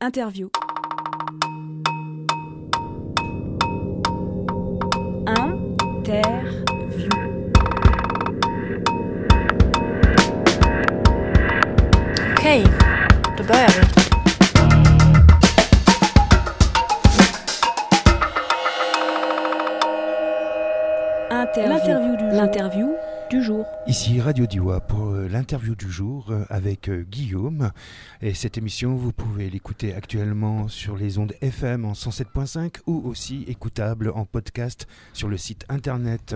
Interview. Interview. Okej, då börjar vi. L'interview du jour. Ici Radio Diwa pour l'interview du jour avec Guillaume. Et cette émission, vous pouvez l'écouter actuellement sur les ondes FM en 107.5 ou aussi écoutable en podcast sur le site internet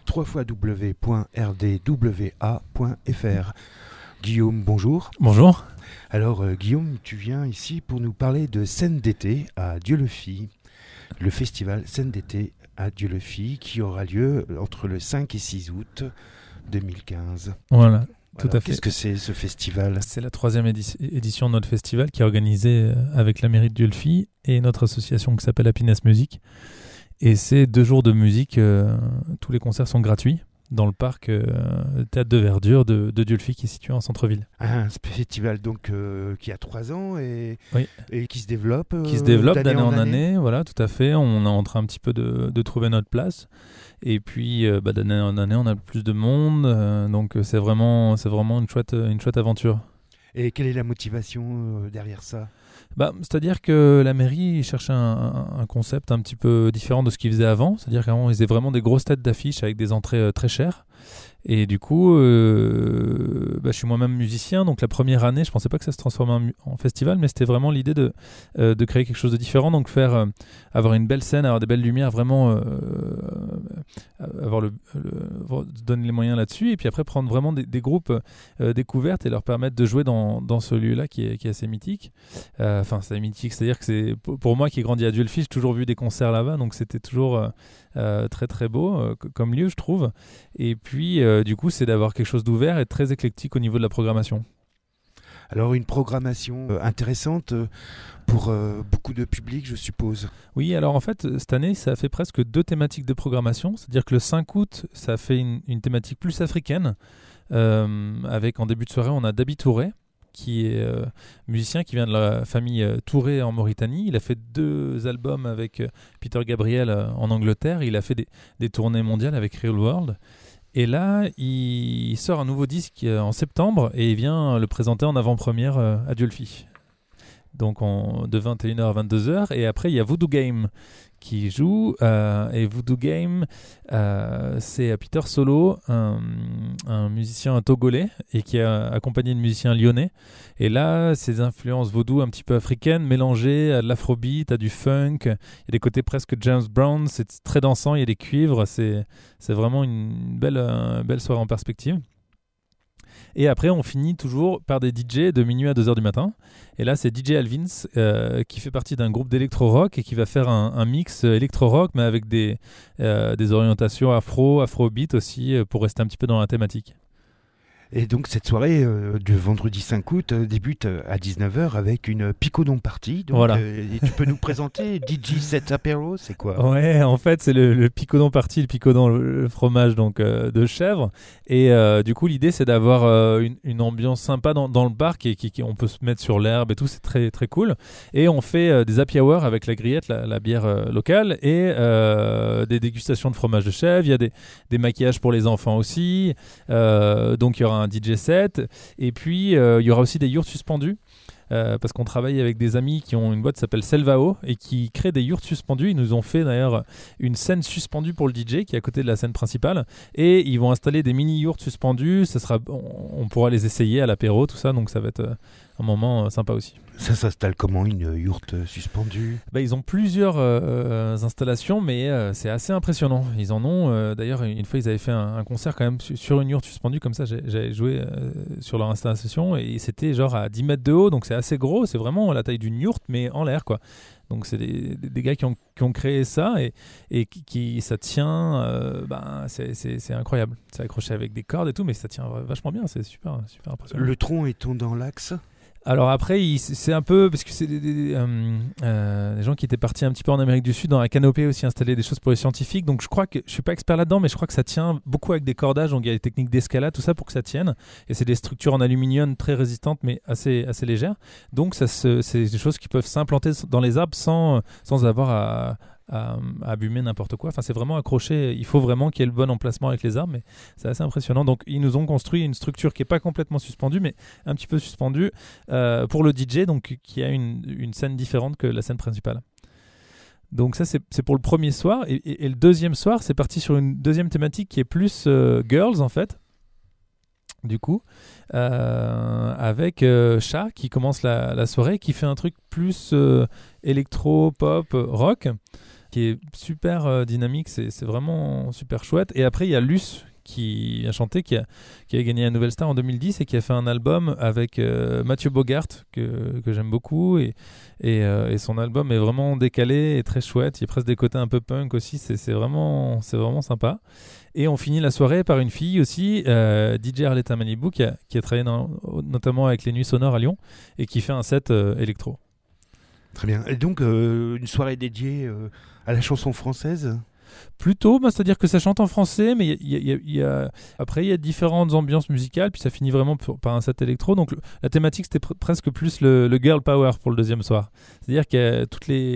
www.rdwa.fr. Guillaume, bonjour. Bonjour. Alors Guillaume, tu viens ici pour nous parler de Scène d'été à Dieulefit, le festival Scène d'été à Dieulefit qui aura lieu entre le 5 et 6 août 2015. Voilà, tout Alors, à fait. Qu'est-ce que c'est ce festival ? C'est la 3e édition de notre festival qui est organisée avec la mairie de Dieulefit et notre association qui s'appelle Happiness Music. Et c'est 2 jours de musique, tous les concerts sont gratuits dans le parc Théâtre de Verdure de Dieulefit qui est situé en centre-ville. Un festival donc qui a 3 ans et qui se développe d'année en année, voilà, tout à fait. On est en train un petit peu de trouver notre place. Et puis d'année en année, on a plus de monde. Donc c'est vraiment une chouette aventure. Et quelle est la motivation derrière ça ? C'est-à-dire que la mairie cherchait un concept un petit peu différent de ce qu'ils faisaient avant. C'est-à-dire qu'avant, ils faisaient vraiment des grosses têtes d'affiches avec des entrées très chères. Et du coup, je suis moi-même musicien. Donc la première année, je ne pensais pas que ça se transformait en festival, mais c'était vraiment l'idée de créer quelque chose de différent. Donc avoir une belle scène, avoir des belles lumières, vraiment donner les moyens là-dessus. Et puis après, prendre vraiment des groupes découvertes et leur permettre de jouer dans ce lieu-là qui est assez mythique. C'est mythique, c'est-à-dire que c'est pour moi qui ai grandi à Dieulefit, j'ai toujours vu des concerts là-bas. Donc c'était toujours très très beau comme lieu, je trouve. Et puis du coup, c'est d'avoir quelque chose d'ouvert et très éclectique au niveau de la programmation. Alors une programmation intéressante pour beaucoup de public, je suppose. Oui, alors en fait, cette année, ça a fait presque 2 thématiques de programmation. C'est-à-dire que le 5 août, ça a fait une thématique plus africaine. Avec en début de soirée, on a Dabi Touré, qui est musicien qui vient de la famille Touré en Mauritanie. Il a fait 2 albums avec Peter Gabriel en Angleterre. Il a fait des tournées mondiales avec Real World. Et là, il sort un nouveau disque en septembre et il vient le présenter en avant-première à Dieulefit. Donc de 21h à 22h. Et après, il y a Voodoo Game qui joue. Et Voodoo Game, c'est Peter Solo, un musicien togolais et qui est accompagné de musiciens lyonnais. Et là, ses influences vaudou un petit peu africaines mélangées à de l'afrobeat, à du funk. Il y a des côtés presque James Brown. C'est très dansant, il y a des cuivres. C'est vraiment une belle soirée en perspective. Et après, on finit toujours par des DJ de minuit à 2h du matin. Et là, c'est DJ Alvins qui fait partie d'un groupe d'électro-rock et qui va faire un mix électro-rock, mais avec des orientations afrobeat aussi, pour rester un petit peu dans la thématique. Et donc cette soirée du vendredi 5 août débute à 19h avec une Picodon Party. Donc, voilà. Et tu peux nous présenter DJ Set Apéro, c'est quoi ? Ouais, en fait c'est le Picodon Party, le Picodon, le fromage donc de chèvre. Et du coup l'idée c'est d'avoir une ambiance sympa dans le parc et on peut se mettre sur l'herbe et tout, c'est très très cool. Et on fait des happy hour avec la grillette, la bière locale et des dégustations de fromage de chèvre. Il y a des maquillages pour les enfants aussi. Donc il y aura un DJ set et puis il y aura aussi des yurts suspendus parce qu'on travaille avec des amis qui ont une boîte qui s'appelle Selvao et qui créent des yurts suspendus. Ils nous ont fait d'ailleurs une scène suspendue pour le DJ qui est à côté de la scène principale et ils vont installer des mini yurts suspendus. On pourra les essayer à l'apéro, tout ça, donc ça va être un moment sympa aussi. Ça s'installe comment, une yourte suspendue ? Ils ont plusieurs installations, mais c'est assez impressionnant. Ils en ont, d'ailleurs, une fois, ils avaient fait un concert quand même sur une yourte suspendue, comme ça, j'avais joué sur leur installation, et c'était genre à 10 mètres de haut, donc c'est assez gros, c'est vraiment la taille d'une yourte, mais en l'air, quoi. Donc c'est des gars qui ont créé ça, et qui ça tient, c'est incroyable. C'est accroché avec des cordes et tout, mais ça tient vachement bien, c'est super, super impressionnant. Le tronc est dans l'axe ? Alors après, c'est un peu parce que c'est des gens qui étaient partis un petit peu en Amérique du Sud dans la canopée aussi installer des choses pour les scientifiques. Donc je crois que je suis pas expert là-dedans, mais je crois que ça tient beaucoup avec des cordages. Donc il y a des techniques d'escalade, tout ça pour que ça tienne. Et c'est des structures en aluminium très résistantes, mais assez légères. Donc c'est des choses qui peuvent s'implanter dans les arbres sans avoir à abîmer n'importe quoi. Enfin, c'est vraiment accroché. Il faut vraiment qu'il y ait le bon emplacement avec les arbres, mais c'est assez impressionnant. Donc, ils nous ont construit une structure qui n'est pas complètement suspendue, mais un petit peu suspendue pour le DJ, donc qui a une scène différente que la scène principale. Donc ça, c'est pour le premier soir. Et le deuxième soir, c'est parti sur une deuxième thématique qui est plus girls, en fait. Du coup, avec Chat qui commence la soirée, qui fait un truc plus électro, pop, rock, qui est super dynamique, c'est vraiment super chouette. Et après, il y a Luce qui a chanté, qui a gagné la Nouvelle Star en 2010 et qui a fait un album avec Mathieu Bogart, que j'aime beaucoup. Et son album est vraiment décalé et très chouette. Il y a presque des côtés un peu punk aussi, c'est vraiment sympa. Et on finit la soirée par une fille aussi, DJ Arletta Malibu, qui a travaillé notamment avec les Nuits Sonores à Lyon et qui fait un set électro. Très bien. Et donc, une soirée dédiée à la chanson française ? Plutôt, c'est-à-dire que ça chante en français, mais après il y a différentes ambiances musicales, puis ça finit vraiment par un set électro. Donc la thématique c'était presque plus le girl power pour le deuxième soir. C'est-à-dire que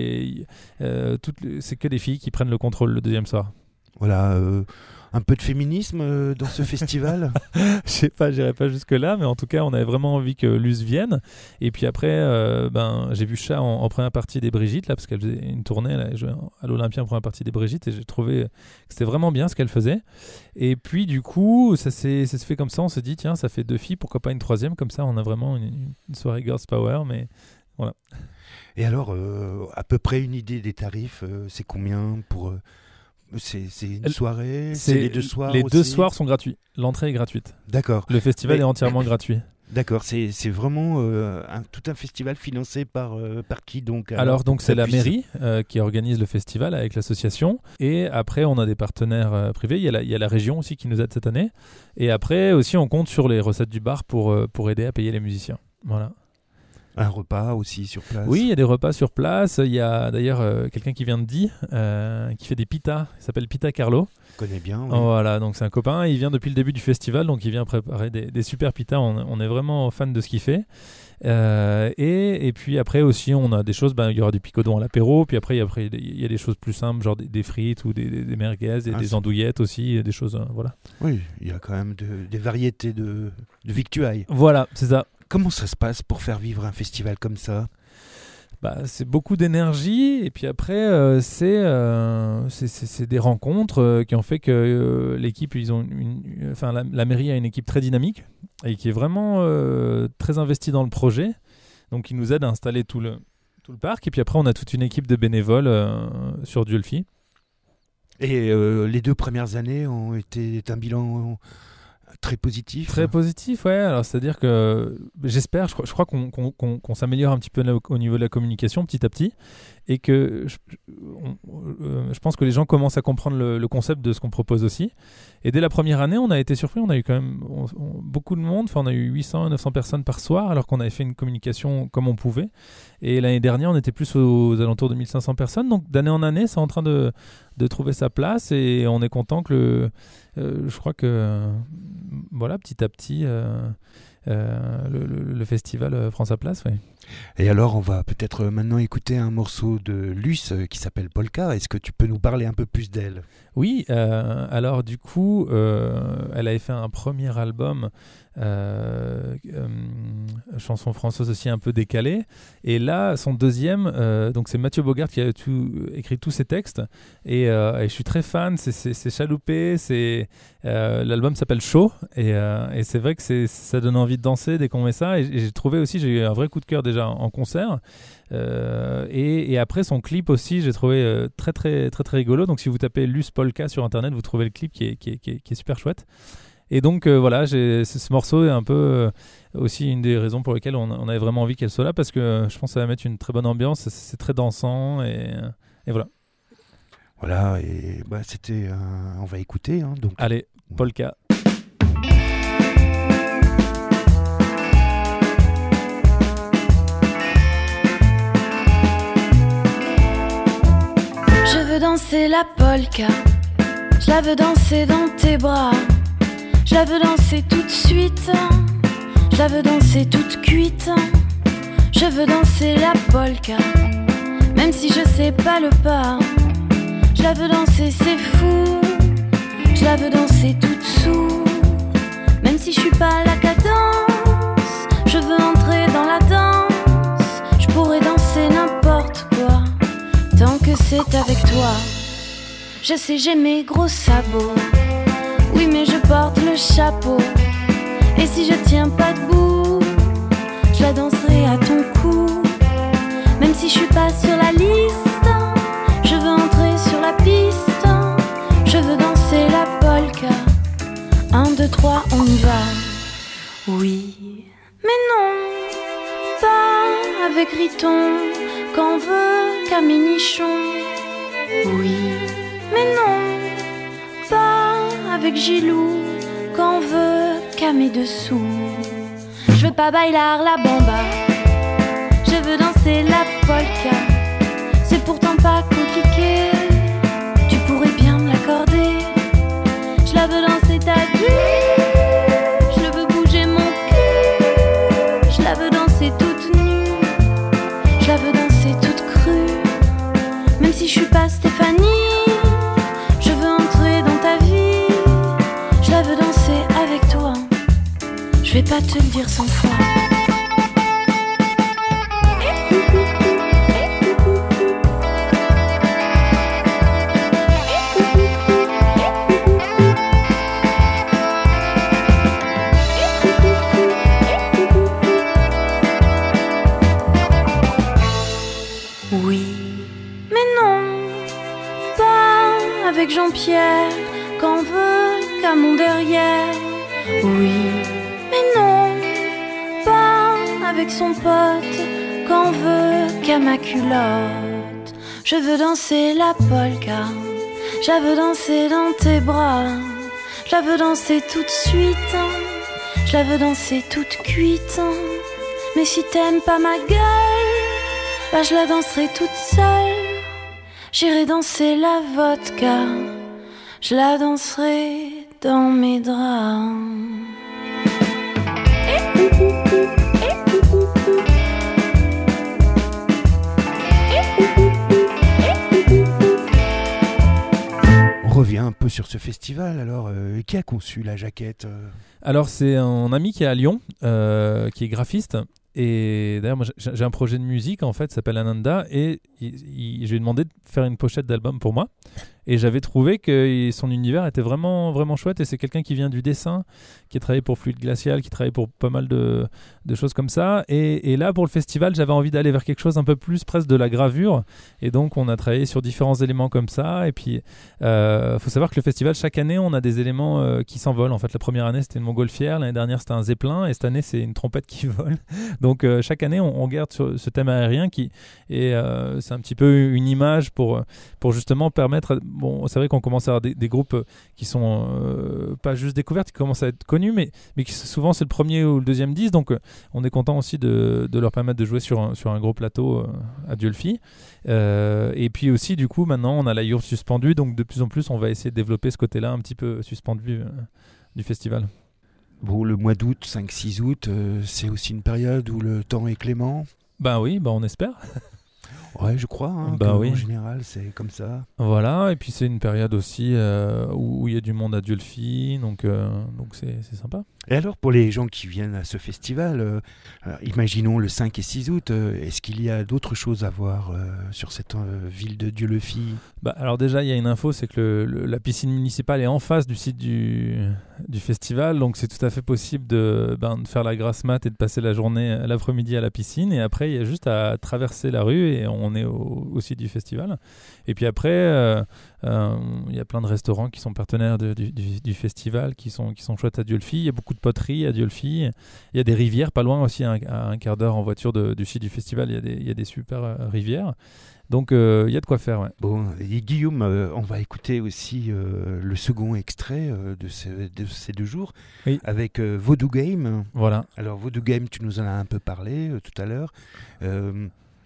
c'est que des filles qui prennent le contrôle le deuxième soir. Voilà, un peu de féminisme dans ce festival. Je sais pas, j'irai pas jusque là, mais en tout cas on avait vraiment envie que Luce vienne. Et puis après j'ai vu Chat en première partie des Brigitte là, parce qu'elle faisait une tournée, elle jouait à l'Olympia en première partie des Brigitte, et j'ai trouvé que c'était vraiment bien ce qu'elle faisait. Et puis du coup ça se fait comme ça, on s'est dit tiens, ça fait 2 filles, pourquoi pas une troisième, comme ça on a vraiment une soirée girls power. Mais voilà. Et alors à peu près une idée des tarifs, c'est combien pour c'est une soirée, c'est les 2 soirs Les aussi. 2 soirs sont gratuits. L'entrée est gratuite. D'accord. Le festival est entièrement gratuit. D'accord, c'est vraiment tout un festival financé par qui donc Alors donc c'est la mairie qui organise le festival avec l'association, et après on a des partenaires privés, il y a la région aussi qui nous aide cette année, et après aussi on compte sur les recettes du bar pour aider à payer les musiciens. Voilà. Un repas aussi sur place. Oui, il y a des repas sur place. Il y a d'ailleurs quelqu'un qui vient de Die, qui fait des pitas. Il s'appelle Pita Carlo. Je connais bien. Oui. Voilà, donc c'est un copain. Il vient depuis le début du festival, donc il vient préparer des super pitas. On est vraiment fan de ce qu'il fait. Et puis après aussi, on a des choses. Il y aura du picodon à l'apéro. Puis après, il y a des choses plus simples, genre des frites ou des merguez et des andouillettes aussi, des choses. Voilà. Oui, il y a quand même des variétés de victuailles. Voilà, c'est ça. Comment ça se passe pour faire vivre un festival comme ça ? C'est beaucoup d'énergie, et puis après c'est des rencontres qui ont fait que l'équipe, ils ont la mairie a une équipe très dynamique et qui est vraiment très investie dans le projet, donc ils nous aident à installer tout le parc, et puis après on a toute une équipe de bénévoles sur Diolfi. Et les 2 premières années ont été un bilan très positif. Très positif, ouais. Alors, c'est-à-dire que j'espère, je crois qu'on s'améliore un petit peu au niveau de la communication petit à petit, et que je pense que les gens commencent à comprendre le concept de ce qu'on propose aussi. Et dès la première année, on a été surpris, on a eu quand même beaucoup de monde, on a eu 800 à 900 personnes par soir, alors qu'on avait fait une communication comme on pouvait. Et l'année dernière, on était plus aux alentours de 1500 personnes. Donc d'année en année, c'est en train de trouver sa place, et on est content que je crois que voilà, petit à petit le festival prend sa place. Ouais. Et alors on va peut-être maintenant écouter un morceau de Luce qui s'appelle Polka. Est-ce que tu peux nous parler un peu plus d'elle ? Oui, alors du coup elle avait fait un premier album chanson française aussi un peu décalée, et là son deuxième, donc c'est Mathieu Bogart qui a écrit tous ses textes, et je suis très fan, c'est chaloupé, l'album s'appelle Chaud, et c'est vrai que ça donne envie de danser dès qu'on met ça, et j'ai eu un vrai coup de cœur déjà en concert, et après son clip aussi j'ai trouvé très très très très rigolo. Donc si vous tapez Luce Polka sur internet, vous trouvez le clip qui est super chouette. Et donc voilà, ce morceau est un peu aussi une des raisons pour lesquelles on avait vraiment envie qu'elle soit là, parce que je pense que ça va mettre une très bonne ambiance, c'est très dansant, et voilà. Voilà, et c'était on va écouter donc. Allez, Polka. veux danser la polka, je la veux danser dans tes bras, je la veux danser tout de suite, je la veux danser toute cuite. Je veux danser la polka, même si je sais pas le pas. Je la veux danser, c'est fou. Je la veux danser toute sous, même si je suis pas à la cadence. Je veux entrer dans la danse. Je pourrais danser n'importe quoi, tant que c'est avec toi. Je sais, j'ai mes gros sabots, oui, mais je porte le chapeau. Et si je tiens pas debout, je la danserai à ton cou. Même si je suis pas sur la liste, je veux entrer sur la piste. Je veux danser la polka. 1, 2, 3, on y va. Oui, mais non, pas avec Riton, qu'en veut Caminichon. Oui, mais non, pas avec Gilou, qu'en veut Camé dessous. Je veux pas bailar la bamba, je veux danser la polka. C'est pourtant pas compliqué, tu pourrais bien me l'accorder. Je la veux danser ta vie, je veux bouger mon cul. Je la veux danser toute nue, je la veux danser toute crue. Même si je suis pas Stéphanie, je veux entrer dans ta vie. Je la veux danser avec toi, je vais pas te le dire 100 fois. Oui, mais non, pas avec Jean-Pierre, qu'en veut qu'à mon derrière. Oui, mais non, pas avec son pote, qu'en veut qu'à ma culotte. Je veux danser la polka, je la veux danser dans tes bras. Je la veux danser tout de suite, je la veux danser toute cuite. Mais si t'aimes pas ma gueule, bah je la danserai toute seule. J'irai danser la vodka, je la danserai dans mes draps. On revient un peu sur ce festival. Alors, qui a conçu la jaquette Alors, c'est un ami qui est à Lyon, qui est graphiste. Et d'ailleurs, moi, j'ai un projet de musique, en fait, qui s'appelle Ananda. Et je lui ai demandé de faire une pochette d'album pour moi. Et j'avais trouvé que son univers était vraiment, vraiment chouette. Et c'est quelqu'un qui vient du dessin, qui a travaillé pour Fluide Glacial, qui travaille pour pas mal de choses comme ça. Et là, pour le festival, j'avais envie d'aller vers quelque chose un peu plus presque de la gravure. Et donc, on a travaillé sur différents éléments comme ça. Et puis, faut savoir que le festival, chaque année, on a des éléments qui s'envolent. En fait, la première année, c'était une montgolfière. L'année dernière, c'était un zeppelin. Et cette année, c'est une trompette qui vole. Donc, chaque année, on garde ce thème aérien qui est, c'est un petit peu une image pour justement permettre... Bon, c'est vrai qu'on commence à avoir des groupes qui sont pas juste découvertes, qui commencent à être connus, mais qui souvent c'est le premier ou le deuxième disque, donc on est content aussi de leur permettre de jouer sur un gros plateau à Diolfi. Et puis aussi, du coup, maintenant on a la yourte suspendue, donc de plus en plus on va essayer de développer ce côté-là un petit peu suspendu du festival. Bon, le mois d'août, 5-6 août, c'est aussi une période où le temps est clément. Ben oui, on espère. Ouais, je crois. Oui. En général, c'est comme ça. Voilà, et puis c'est une période aussi où il y a du monde à Diolfi, donc c'est sympa. Et alors, pour les gens qui viennent à ce festival, imaginons le 5 et 6 août, est-ce qu'il y a d'autres choses à voir sur cette ville de Diolfi ? Alors déjà, il y a une info, c'est que la piscine municipale est en face du site du festival, donc c'est tout à fait possible de faire la grasse mat et de passer la journée, l'après-midi à la piscine, et après, il y a juste à traverser la rue et on est au site du festival. Et puis après, il y a plein de restaurants qui sont partenaires du festival, qui sont chouettes à Diolfi. Il y a beaucoup de poterie à Diolfi. Il y a des rivières pas loin aussi, à un quart d'heure en voiture du site du festival. Il y a des super rivières. Donc il y a de quoi faire. Ouais. Bon, et Guillaume, on va écouter aussi le second extrait de ces 2 jours, oui, avec Voodoo Game. Voilà. Alors Voodoo Game, tu nous en as un peu parlé tout à l'heure.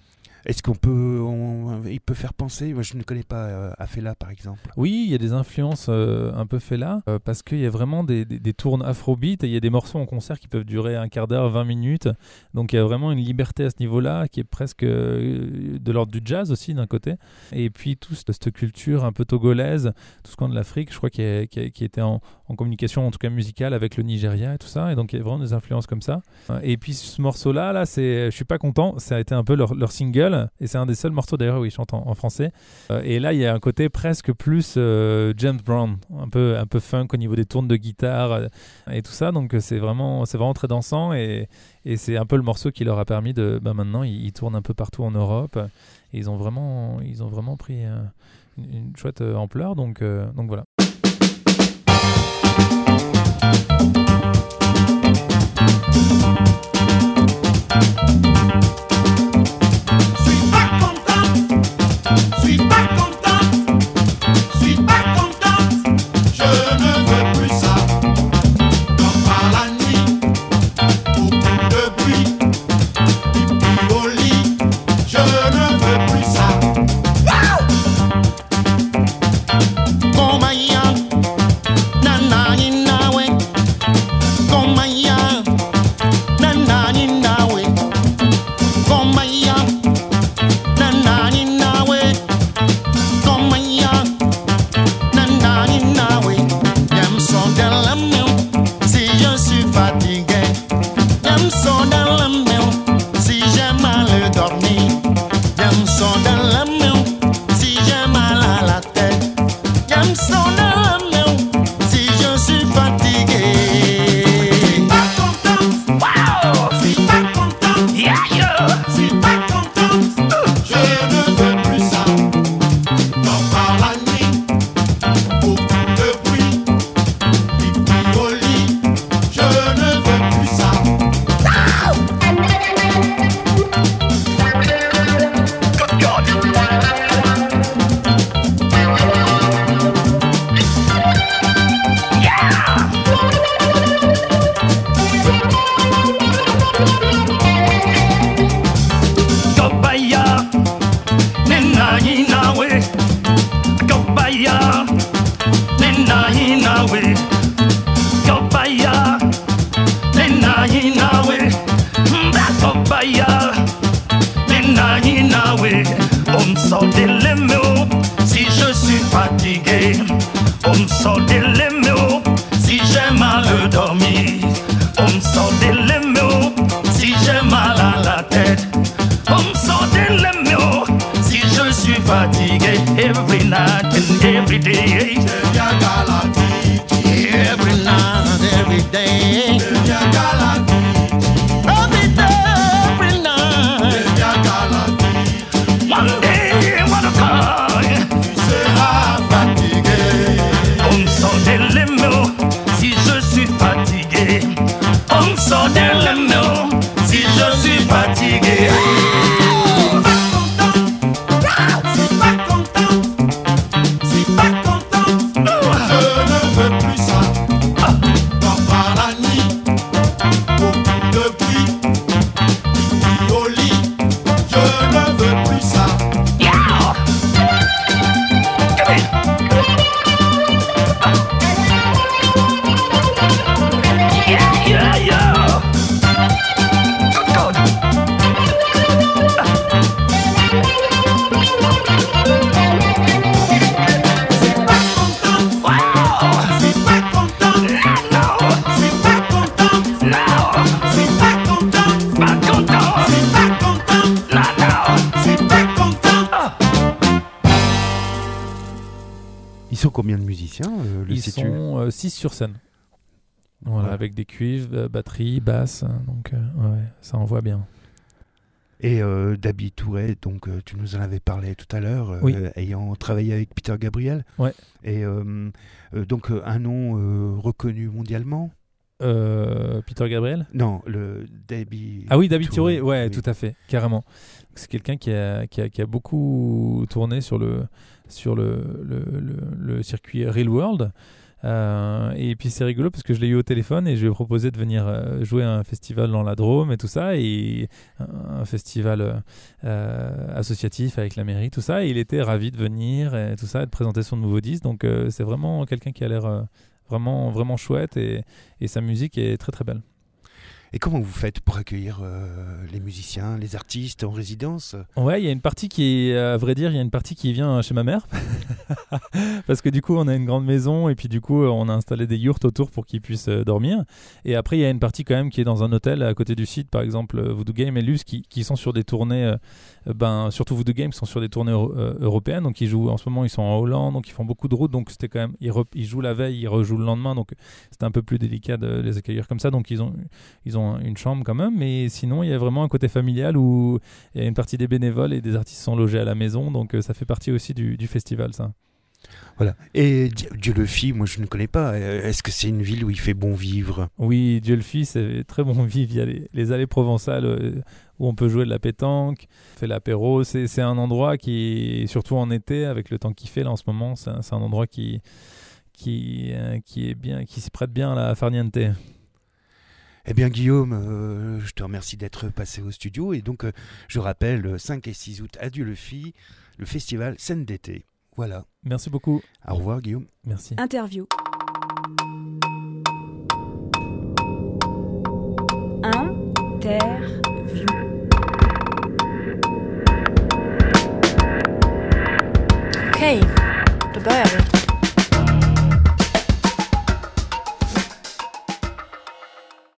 Est-ce il peut faire penser, moi je ne connais pas à Fela par exemple. Oui, il y a des influences un peu Fela, parce qu'il y a vraiment des tournes afrobeat, et il y a des morceaux en concert qui peuvent durer un quart d'heure, 20 minutes, donc il y a vraiment une liberté à ce niveau-là, qui est presque de l'ordre du jazz aussi d'un côté, et puis toute cette culture un peu togolaise, tout ce coin de l'Afrique, je crois qui était en communication, en tout cas musicale, avec le Nigeria et tout ça, et donc il y a vraiment des influences comme ça. Et puis ce morceau-là, je suis pas content, ça a été un peu leur single, et c'est un des seuls morceaux d'ailleurs où ils chantent en français. Et là, il y a un côté presque plus James Brown, un peu funk au niveau des tournes de guitare et tout ça. Donc c'est vraiment très dansant, et c'est un peu le morceau qui leur a permis de. Maintenant, ils tournent un peu partout en Europe. Et ils ont vraiment pris une chouette ampleur. Donc voilà. Ils sont combien de musiciens Ils sont 6 sur scène. Voilà, ouais. Avec des cuivres, batterie, basse, donc ouais, ça envoie bien. Et Dabi Touré, donc tu nous en avais parlé tout à l'heure, oui. Ayant travaillé avec Peter Gabriel. Ouais. Et donc un nom reconnu mondialement. Peter Gabriel ? Non, le Dabi. Ah oui, Dabi Touré, ouais, oui. Tout à fait, carrément. C'est quelqu'un qui a beaucoup tourné sur le circuit Real World. Et puis c'est rigolo parce que je l'ai eu au téléphone et je lui ai proposé de venir jouer à un festival dans la Drôme et tout ça, et un festival associatif avec la mairie, tout ça, et il était ravi de venir et tout ça, et de présenter son nouveau disque. Donc c'est vraiment quelqu'un qui a l'air vraiment, vraiment chouette, et sa musique est très très belle. Et comment vous faites pour accueillir les musiciens, les artistes en résidence ? Ouais, il y a une partie qui est, à vrai dire, il y a une partie qui vient chez ma mère. Parce que du coup, on a une grande maison et puis du coup, on a installé des yurts autour pour qu'ils puissent dormir. Et après, il y a une partie quand même qui est dans un hôtel à côté du site, par exemple Voodoo Game et Luce, qui sont sur des tournées, surtout Voodoo Game sont sur des tournées européennes. Donc ils jouent, en ce moment, ils sont en Hollande, donc ils font beaucoup de routes. Donc c'était quand même, ils jouent la veille, ils rejouent le lendemain. Donc c'était un peu plus délicat de les accueillir comme ça. Donc ils ont une chambre quand même, mais sinon il y a vraiment un côté familial où il y a une partie des bénévoles et des artistes sont logés à la maison, donc ça fait partie aussi du festival, ça. Voilà. Et Dieulefit, moi je ne connais pas. Est-ce que c'est une ville où il fait bon vivre ? Oui, Dieulefit, c'est très bon vivre. Il y a les allées provençales où on peut jouer de la pétanque, on fait l'apéro. C'est un endroit qui, surtout en été, avec le temps qu'il fait là en ce moment, c'est un endroit qui est bien, qui s'y prête bien à la farniente. Eh bien Guillaume, je te remercie d'être passé au studio, et donc je rappelle 5 et 6 août à Dieulefit, le festival Scène d'été. Voilà. Merci beaucoup. Au revoir Guillaume. Merci. Interview. Interview. Okay, då börjar vi.